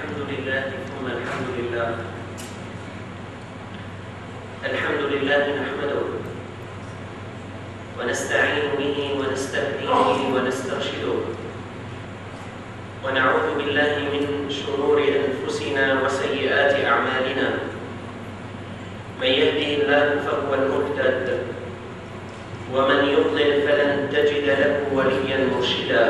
الحمد لله ثم الحمد لله. الحمد لله نحمده ونستعين به ونستهديه ونسترشده، ونعوذ بالله من شرور أنفسنا وسيئات أعمالنا. من يهده الله فهو المهتد، ومن يضلل فلن تجد له وليا مرشدا.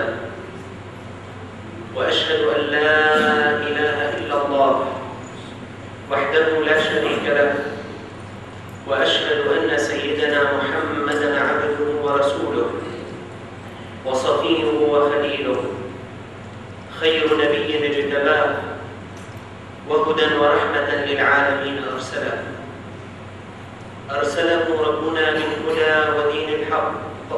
وأشهد أن لا إله إلا الله وحده لا شريك له، وأشهد أن سيدنا محمدًا عبده ورسوله وصفيه وخليله، خير نبي اجتباه وهدى ورحمة للعالمين أرسله ربنا بالهدى ودين الحق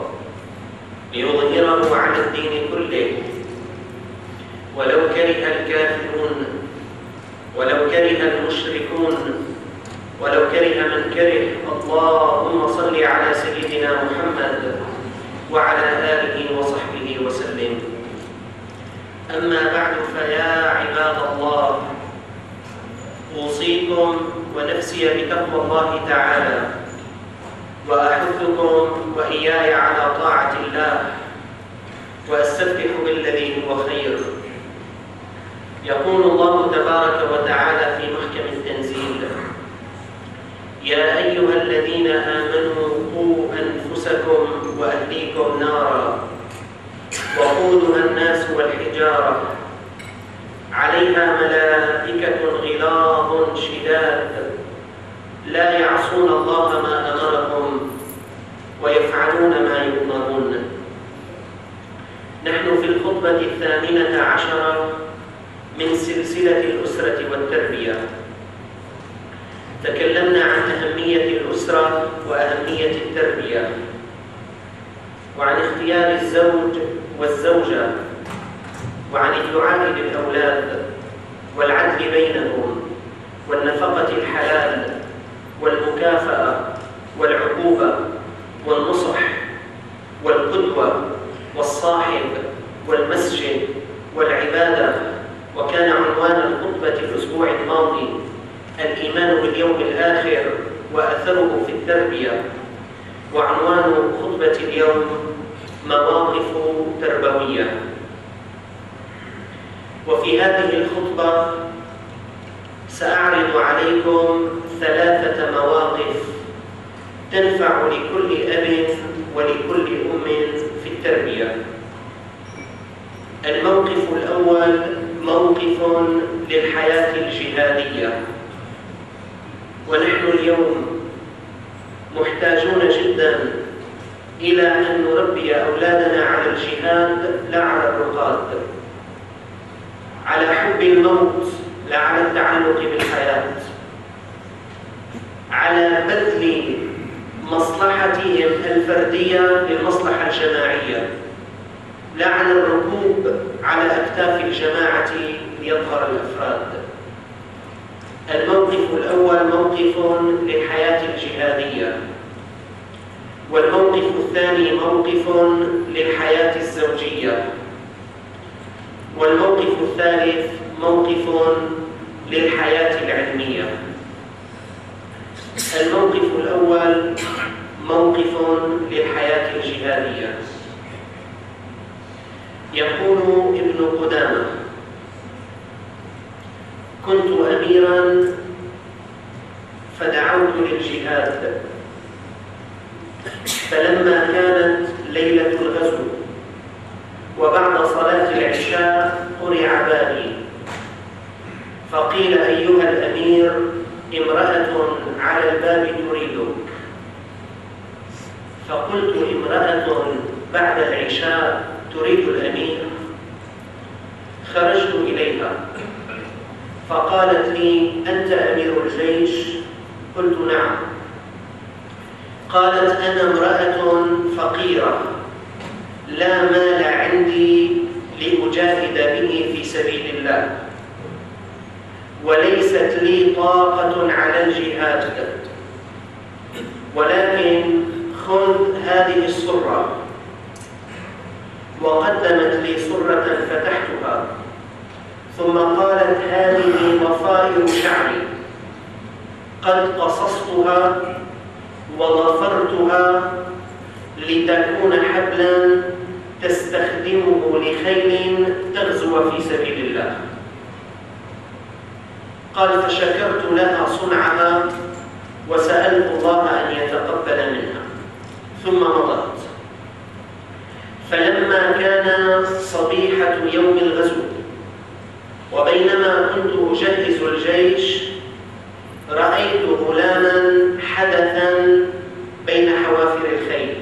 ليظهره على الدين كله، ولو كره الكافرون، ولو كره المشركون، ولو كره من كره. اللهم صل على سيدنا محمد وعلى آله وصحبه وسلم. أما بعد، فيا عباد الله، أوصيكم ونفسي بتقوى الله تعالى، وأحثكم وإياي على طاعة الله، وأستفتح بالذي هو خير. يقول الله تبارك وتعالى في محكم التنزيل: يا أيها الذين آمنوا قوا أنفسكم وأهليكم نارا وقودها الناس والحجارة عليها ملائكة غلاظ شداد لا يعصون الله ما أمرهم ويفعلون ما يؤمرون. نحن في الخطبة 18 من سلسلة الأسرة والتربية. تكلمنا عن أهمية الأسرة وأهمية التربية، وعن اختيار الزوج والزوجة، وعن الدعاء للأولاد والعدل بينهم، والنفقة الحلال والمكافأة والعقوبة والنصح والقدوة والصاحب والمسجد والعبادة. وكان عنوان الخطبة الأسبوع الماضي الإيمان باليوم الآخر وأثره في التربية، وعنوان خطبة اليوم مواقف تربوية. وفي هذه الخطبة سأعرض عليكم 3 مواقف تنفع لكل أب ولكل أم في التربية. الموقف الأول موقف للحياة الجهادية، ونحن اليوم محتاجون جدا إلى أن نربي أولادنا على الجهاد لا على الرقاد، على حب الموت لا على التعلق بالحياة، على بذل مصلحتهم الفردية للمصلحة الجماعية، لا على الركوب على أكتاف الجماعة ليظهر الأفراد. الموقف الأول موقف للحياة الجهادية، والموقف الثاني موقف للحياة الزوجية، والموقف الثالث موقف للحياة العلمية. الموقف الأول موقف للحياة الجهادية. يقول ابن قدامة: كنت أميرا فدعوت للجهاد، فلما كانت ليلة الغزو وبعد صلاة العشاء قرع بابي، فقيل: أيها الأمير، امرأة على الباب تريدك. فقلت: امرأة بعد العشاء تريد الأمير؟ خرجت إليها فقالت لي: أنت أمير الجيش؟ قلت: نعم. قالت: أنا امرأة فقيرة لا مال عندي لأجاهد به في سبيل الله، وليست لي طاقة على الجهاد، ولكن خذ هذه السرة. وقدمت لي سرة فتحتها، ثم قالت: هذه طائر شعري قد قصصتها وضفرتها لتكون حبلا تستخدمه لخيل تغزو في سبيل الله. قال فشكرت لها صنعها وسألت الله أن يتقبل منها ثم مضت. فلما كان صبيحة يوم الغزو وبينما كنت أجهز الجيش رأيت غلاما حدثا بين حوافر الخيل،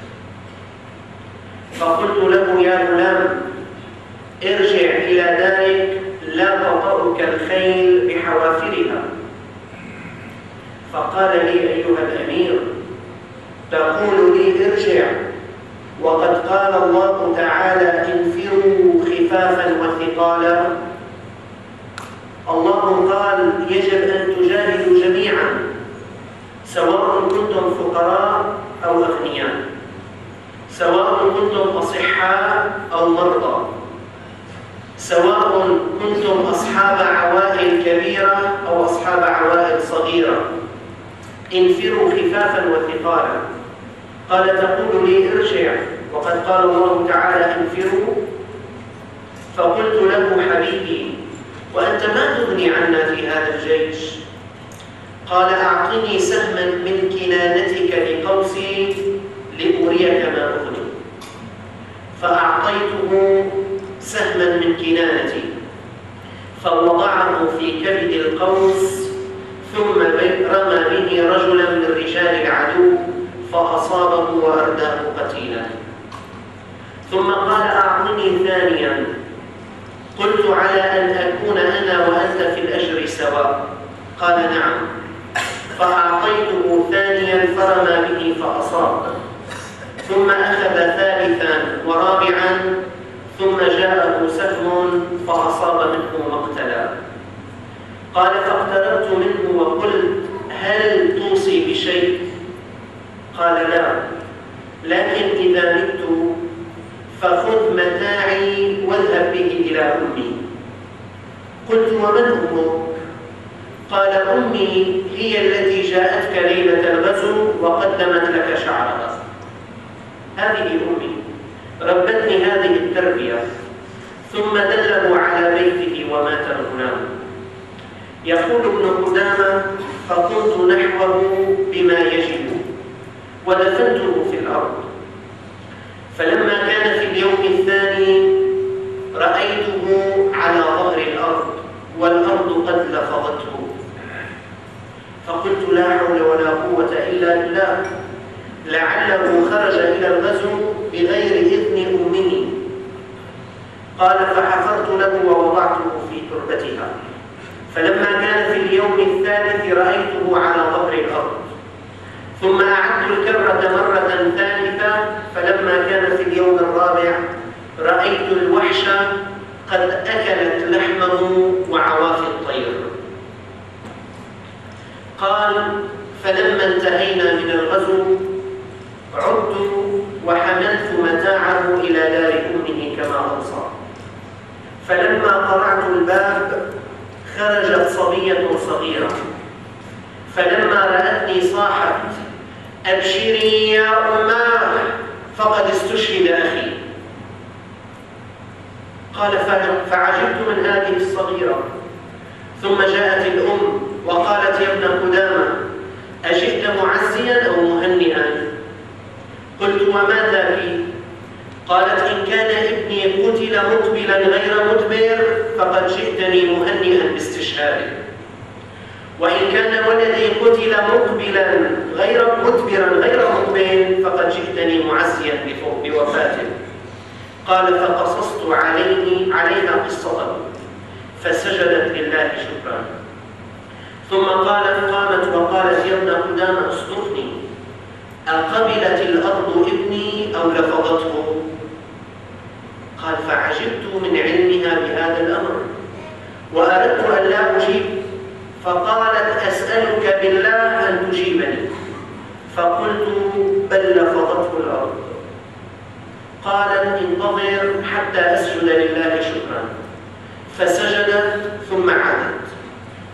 فقلت له يا غلام ارجع إلى دارك لا تطأك الخيل بحوافرها. فقال لي أيها الأمير تقول لي ارجع وقد قال الله تعالى انفروا خفافا وثقالا. الله قال يجب أن تجاهدوا جميعا سواء كنتم فقراء أو أغنياء، سواء كنتم أصحاء أو مرضى، سواء كنتم أصحاب عوائل كبيرة أو أصحاب عوائل صغيرة، انفروا خفافا وثقالا. قال تقول لي ارجع وقد قال الله تعالى انفروا؟ فقلت له حبيبي وأنت ما تغني عنا في هذا الجيش. قال أعطني سهما من كنانتك لقوسي لأريك ما أغني. فأعطيته سهما من كنانتي فوضعه في كبد القوس ثم رمى به رجلا من رجال العدو فأصابه وأرداه قتيلا. ثم قال أعطني ثانيا. قلت على أن أكون أنا وأنت في الأجر سواء؟ قال نعم. فأعطيته ثانيا فرمى به فأصاب، ثم أخذ ثالثا ورابعا ثم جاءه سهم فأصاب منه مقتلا. قال فاقتربت منه وقلت هل توصي بشيء؟ قال لا، لكن إذا مت فخذ متاعي واذهب به إلى أمي. قلت ومن أمك؟ قال أمي هي التي جاءتك ليلة الغزو وقدمت لك شعرها. هذه أمي ربتني هذه التربية. ثم دله على بيته ومات الغلام. يقول ابن قدامة فكنت نحوه بما يجب ودفنته في الأرض. فلما كان في اليوم الثاني رأيته على ظهر الأرض والأرض قد لفظته، فقلت لا حول ولا قوة إلا بالله، لعله خرج إلى الغزو بغير إذن أمه. قال فحفرت له ووضعته في تربتها. فلما كان في اليوم الثالث رأيته على ظهر الأرض. ثم أعدت الكرة مرة ثالثة. فلما كان في اليوم الرابع رأيت الوحش قد أكلت لحمه وعوافي الطير. قال فلما انتهينا من الغزو عدت وحملت متاعه إلى دار أمه كما أوصى. فلما قرعت الباب خرجت صبية صغيرة، فلما رأتني صاحت أبشري يا أماه فقد استشهد أخي. قال فعجبت من هذه الصغيرة. ثم جاءت الأم وقالت يا ابن قدامة أجئت معزيا أو مهنئا؟ قلت وماذا بي؟ قالت إن كان ابني قتل مقبلا غير مدبر فقد جئتني مهنئا باستشهاده، وإن كان ولدي قتل مقبلا غير مدبرا غير مقبل فقد جئتني معزيا بوفاته. قال فقصصت عليها قصته فسجدت لله شكرا. ثم قامت وقالت يا ابن قدامة اصدقني، أقبلت الأرض ابني أو لفظته؟ قال فعجبت من علمها بهذا الأمر وأردت أن لا أجيب، فقالت أسألك بالله أن تجيبني. فقلت بل لفظته الأرض. قالت انتظر حتى أسجد لله شكرا. فسجدت ثم عادت.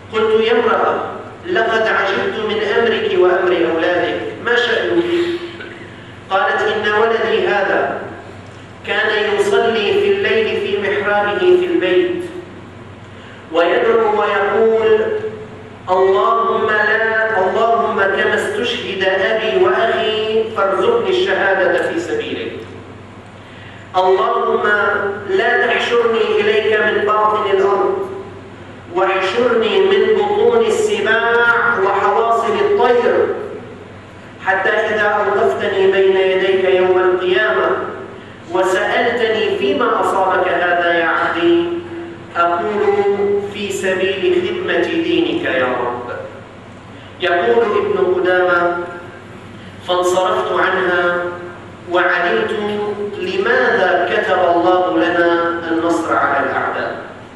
قلت: يا امرأة، لقد عجبت من أمرك وأمر أولادك، ما شأنك؟ قالت: إن ولدي هذا كان يصلي في الليل في محرابه في البيت ويدعو ويقول: اللهم كما استشهد أبي وأخي فارزقني الشهادة في سبيلك. اللهم لا تحشرني إليك من باطن الأرض، واحشرني من بطون السباع وحواصل الطير، حتى إذا أوقفتني بين يديك يوم القيامة وسألتني فيما أصابك هذا يا عبدي، أقول: في سبيل خدمة دينك يا رب. يقول ابن قدامة: فانصرفت عنها وعلمت لماذا كتب الله لنا النصر على الأعداء.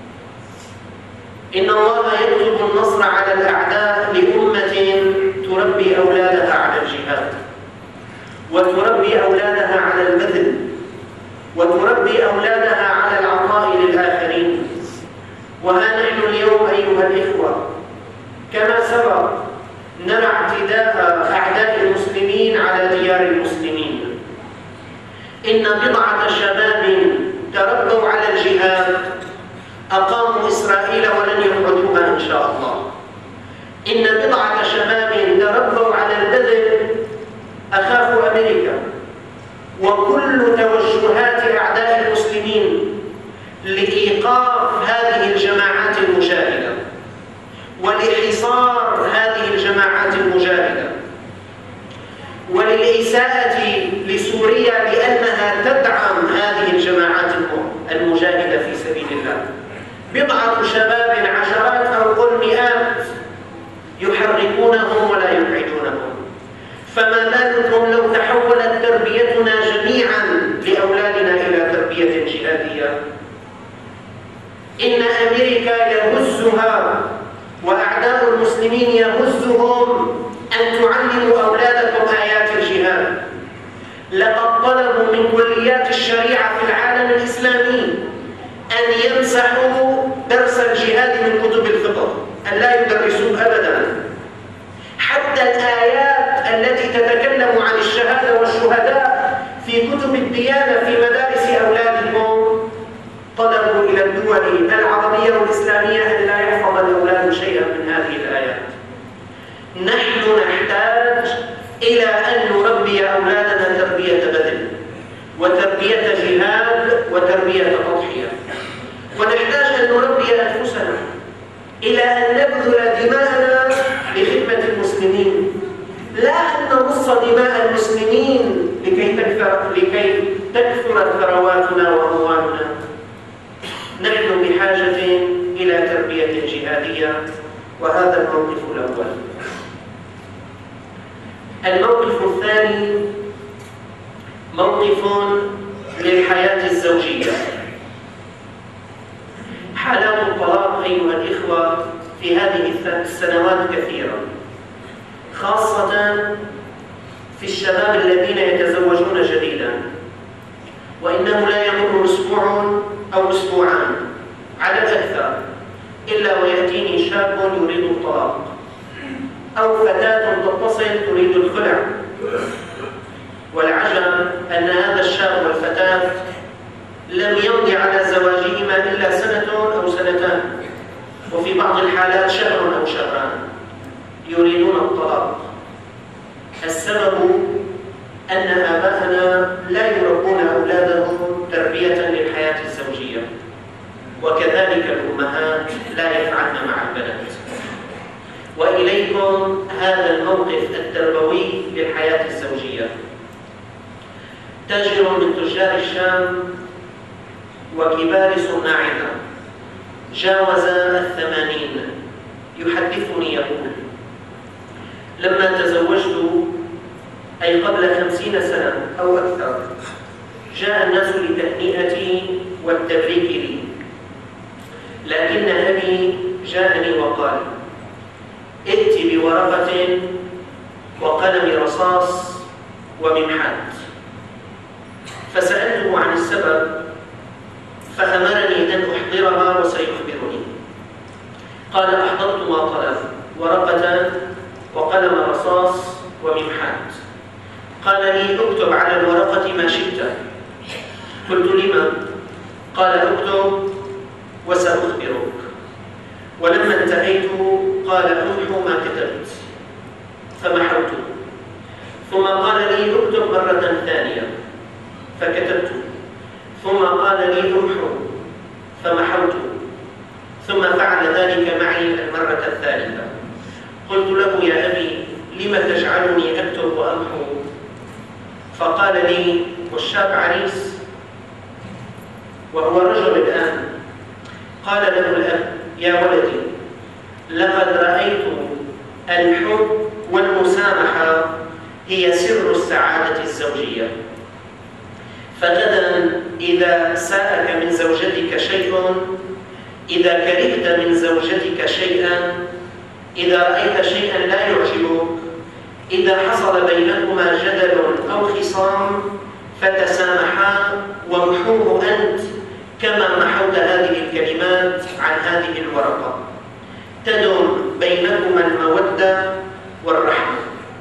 إن الله يكتب النصر على الأعداء لأمة تربي أولادها على الجهاد، وتربي أولادها على البذل، وتربي أولادها على العطاء للآخرين. وها نحن اليوم أيها الإخوة كما سبق نرى اعتداء أعداء المسلمين على ديار المسلمين. إن بضعة شباب تربوا على الجهاد أقاموا إسرائيل ولن يخرجوها إن شاء الله. إن بضعة شباب تربوا على البذل أخافوا أمريكا. وكل توجهات أعداء المسلمين لإيقاف هذه الجماعات المجاهدة ولحصار هذه الجماعات المجاهدة وللإساءة لسوريا لأنها تدعم هذه الجماعات المجاهدة في سبيل الله. بضعة شباب عشرات أو قل مئات يحركونهم ولا يبعدونهم. فما بالكم لو تحولت تربيتنا جميعا لأولادنا إلى تربية جهادية؟ إن أمريكا يهزها وأعداء المسلمين يهزهم أن تعلموا أولادكم آيات الجهاد. لقد طلبوا من كليات الشريعة في العالم الإسلامي أن يمسحوا درس الجهاد من كتب الفقه، أن لا يدرسوه أبدا. حتى الآيات التي تتكلم عن الشهادة والشهداء في كتب الديانة في مدارس أولادكم طلبوا إلى الدول العربية والإسلامية أن لا يحفظ الأولاد شيئا من هذه الآيات. نحن نحتاج إلى أن نربي أولادنا تربية بذل وتربية جهاد وتربية تضحية. ونحتاج أن نربي أنفسنا إلى أن نبذل دماءنا لخدمة المسلمين، لا أن نمص دماء المسلمين لكي تكثر ثرواتنا وأموالنا. نحن بحاجة إلى تربية جهادية، وهذا الموقف الأول. الموقف الثاني موقف للحياة الزوجية. حالات الطلاق أيها الإخوة في هذه السنوات كثيرة، خاصة في الشباب الذين يتزوجون جديدا، وإنه لا يمر أسبوع أو أسبوعان على الأكثر إلا ويأتيني شاب يريد الطلاق، أو فتاة تتصل تريد الخلع. والعجب أن هذا الشاب والفتاة لم يمضي على زواجهما إلا سنة أو سنتان، وفي بعض الحالات شهر أو شهران، يريدون الطلاق. السبب أن آباءنا لا يربون أولادهم تربية للحياة الزوجية، وكذلك الأمهات لا يفعلن مع البنات. وإليكم هذا الموقف التربوي للحياة الزوجية. تاجر من تجار الشام وكبار صناعها جاوز 80 يحدثني يقول: لما تزوجت أي قبل 50 سنة أو أكثر جاء الناس لتهنئتي والتبريك لي، لكن أبي جاءني وقال: ائت بورقة وقلم رصاص وممحات. فسألته عن السبب فأمرني أن أحضرها وسيخبرني. قال: أحضرت ما طلب: ورقة وقلم رصاص وممحات. قال لي: اكتب على الورقة ما شئت. قلت: لما؟ قال: اكتب وسأخبرك. ولما انتهيت قال: امحو ما كتبت، فمحوت. ثم قال لي: اكتب مرة ثانية، فكتبت. ثم قال لي: امحو، فمحوت. ثم فعل ذلك معي المرة الثالثة. قلت له: يا أبي، لم تجعلني أكتب وأمحو؟ فقال لي: والشاب عريس وهو رجل الآن. قال له الأب: يا ولدي، لقد رأيت الحب والمسامحة هي سر السعادة الزوجية. فغدا إذا ساءك من زوجتك شيء، إذا كرهت من زوجتك شيئا، إذا رأيت شيئا لا يعجبك، إذا حصل بينكما جدل أو خصام، فتسامحا وامحوه أنت كما محوت هذه الكلمات عن هذه الورقة. تدم بينكما المودة والرحمة.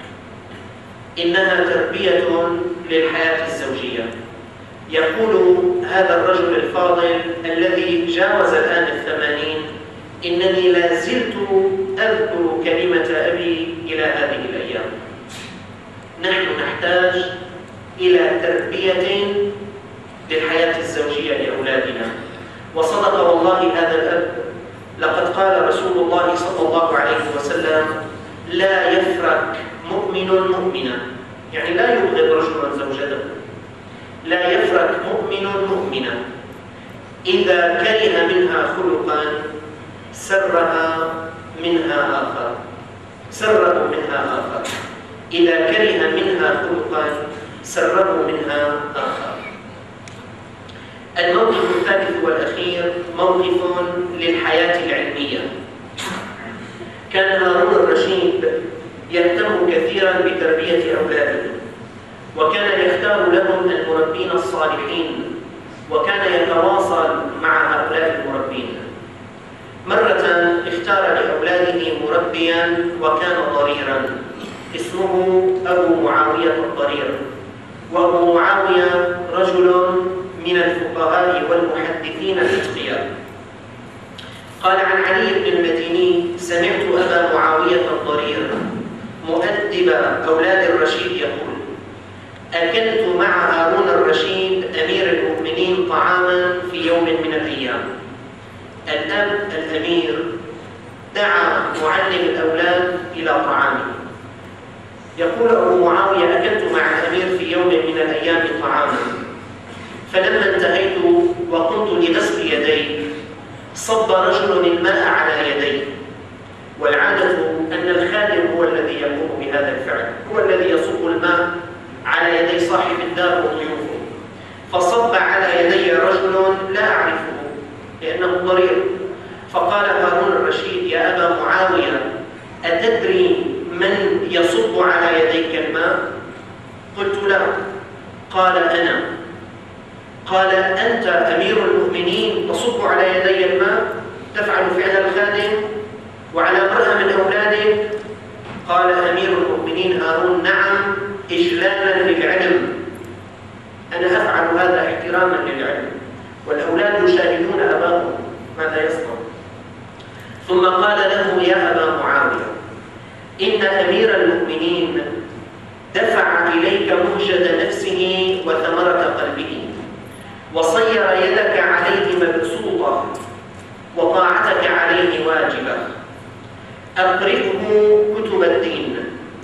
إنها تربية للحياة الزوجية. يقول هذا الرجل الفاضل الذي جاوز الآن 80: إنني لا زلت أذكر كلمة أبي إلى هذه الأيام. نحن نحتاج إلى تربية للحياة الزوجية لأولادنا. وصدق والله هذا الأب. لقد قال رسول الله صلى الله عليه وسلم: لا يفرق مؤمن مؤمنا، يعني لا يبغض رجل زوجته، لا يفرق مؤمن مؤمنا إذا كره منها خلقا سره منها آخر، إذا كره منها خلقا سره منها آخر. الموقف الثالث والأخير موقف للحياة العلمية. كان هارون الرشيد يهتم كثيرا بتربية أولاده، وكان يختار لهم المربين الصالحين، وكان يتواصل مع هؤلاء المربين. مرة اختار لأولاده مربيا وكان ضريرا، اسمه أبو معاوية الضرير. وأبو معاوية رجل من الفقهاء والمحدثين الأتقياء. قال عن علي بن المديني: سمعت أبا معاوية الضرير مؤدب أولاد الرشيد يقول: أكلت مع هارون الرشيد أمير المؤمنين طعاما في يوم من الأيام. الأب الأمير دعا معلم الأولاد إلى طعامه. يقول أبو معاوية: أكلت مع الأمير في يوم من الأيام طعاما، فلما انتهيت وقمت لغسل يدي صب رجل الماء على يدي. والعادة أن الخادم هو الذي يقوم بهذا الفعل، هو الذي يصب الماء على يدي صاحب الدار وضيوفه. فصب على يدي رجل لا أعرفه لأنه ضرير. فقال هارون الرشيد: يا أبا معاوية، أتدري من يصب على يديك الماء؟ قلت: لا. قال: أنا. قال: أنت أمير المؤمنين تصب على يدي الماء، تفعل فعل الخادم وعلى امرأة من أولادك؟ قال أمير المؤمنين هارون: نعم، إجلالا للعلم، أنا أفعل هذا احتراما للعلم، والأولاد يشاهدون أباهم ماذا يصنع. ثم قال له: يا أبا معاوية، إن أمير المؤمنين دفع إليك مهجة نفسه وثمرة قلبه، وصير يدك عليه مبسوطة وطاعتك عليه واجبة. أقرئه كتب الدين،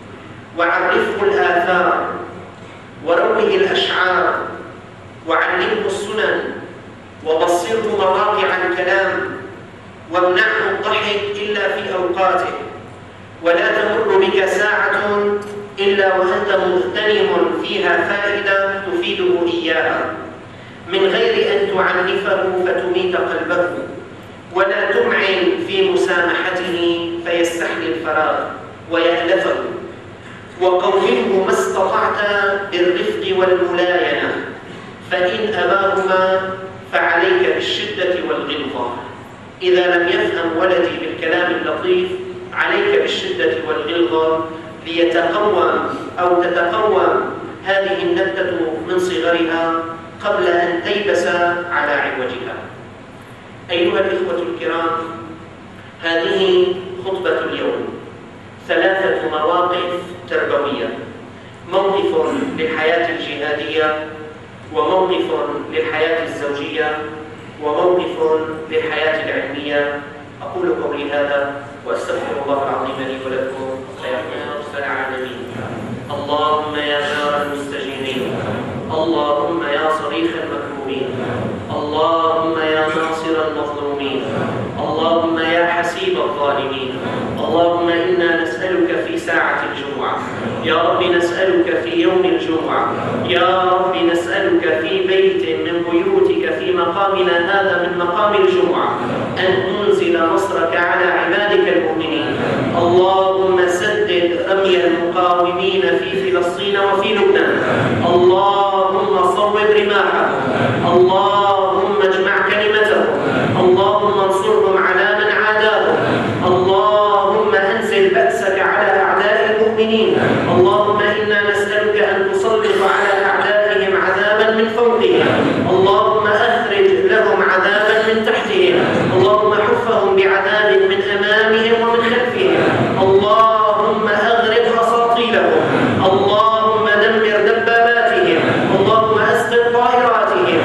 وعرفه الآثار، وروه الأشعار، وعلمه السنن، وبصره مواقع الكلام، وامنعه الضحك إلا في أوقاته، ولا تمر بك ساعة إلا وأنت مغتنم فيها فائدة تفيده إياها، من غير أن تعنفه فتميت قلبه، ولا تمعن في مسامحته فيستحلي الفراغ ويألفه، وقومه ما استطعت بالرفق والملاينة، فإن أباهما فعليك بالشدة والغلظة. إذا لم يفهم ولدي بالكلام اللطيف عليك بالشدة والغلظة ليتقوم أو تتقوم هذه النبتة من صغرها قبل أن تيبس على عوجها. أيها الإخوة الكرام، هذه خطبة اليوم، 3 مواقف تربوية: موقف للحياة الجهادية، وموقف للحياة الزوجية، وموقف للحياة العلمية. أقول قولي هذا وأستغفر الله العظيم لي ولكم. يا رب العالمين، اللهم يا نار المستجيرين، اللهم يا صريخ المكروبين، اللهم يا ناصر المظلومين، اللهم يا حسيب الظالمين، اللهم إنا نسألك في ساعة الجمعة، يا رب نسألك في يوم الجمعة، يا رب نسألك في بيت من بيوتك في مقامنا هذا من مقام الجمعة أن أنزل نصرك على عبادك المؤمنين. اللهم سدد رمي المقاومين في فلسطين وفي لبنان، اللهم صوب رماحهم، اللهم اجمع كلمتهم، اللهم انصرهم على من عاداهم، اللهم انزل بأسك على أعداء المؤمنين. اللهم إنا نسألك أن تسلط على أعدائهم عذابا من فوقهم، اللهم أخرج لهم عذابا من تحتهم، اللهم حفهم بعذاب من أمامهم ومن خلفهم، اللهم أغرق أساطيلهم، اللهم دمر دباباتهم، اللهم أسقط طائراتهم،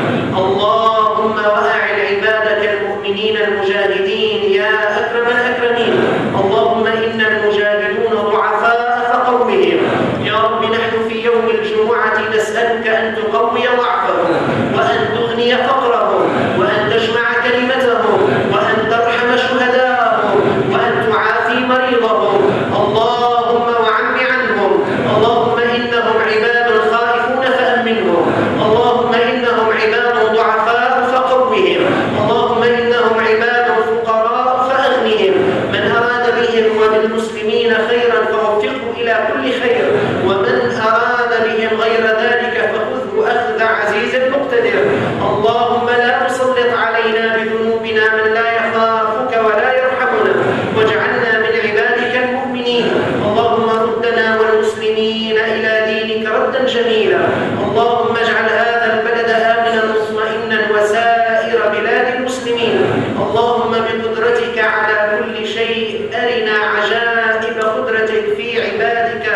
اللهم وأعن عبادك المؤمنين المجاهدين يا أكرم الأكرمين. اللهم إنا المجاهدون ضعفاء فقوهم، يا رب نحن في يوم الجمعة نسألك أن تقوي ضعفهم، وأن تغني فقرهم، وأن تجمع كلمتهم، وأن ترحم شهداءهم، وأن تعافي مريضهم، اللهم وعم عنهم، اللهم إنهم عباد خائفون فأمنهم، اللهم إنهم عباد ضعفاء فقوهم، اللهم إنهم عباد فقراء فأغنهم، من أراد بهم وبالمسلمين خيرا فوفقه إلى كل خير، ومن أراد بهم غير ذلك فخذه أخذ عزيز مقتدر. اللهم لا تسلط علينا بذنوبنا من لا يخافك ولا يرحمنا، واجعلنا من عبادك المؤمنين. اللهم ردنا والمسلمين إلى دينك ردا جميلا. اللهم اجعل هذا البلد آمنا مطمئنا وسائر بلاد المسلمين. اللهم بقدرتك على كل شيء أرنا عجائب قدرتك في عبادك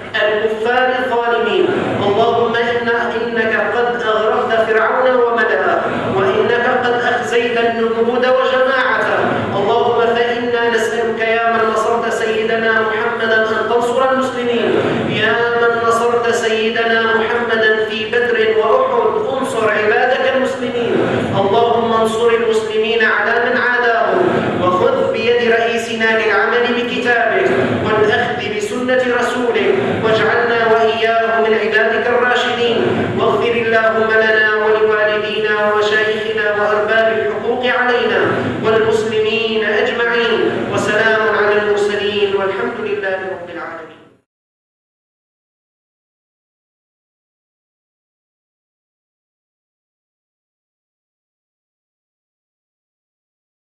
الكفار الظالمين. اللهم إنك قد أغرقت فرعون وملأه، وإنك قد أخزيت النمرود وجماعته. اللهم فإنا نسألك يا من نصرت سيدنا محمدا أن تنصر المسلمين، يا من نصرت سيدنا محمدا في بدر وأحد انصر عبادك المسلمين. اللهم انصر المسلمين على من عاداهم، وخذ بيد رئيسنا للعمل بكتابك والأخذ بسنة رسولك، واجعلنا وإياه من عبادك الراشدين. واغفر اللهم لنا ولوالدينا ومشايخنا وأرباب الحقوق علينا والمسلمين أجمعين. وسلام على المرسلين والحمد لله رب العالمين.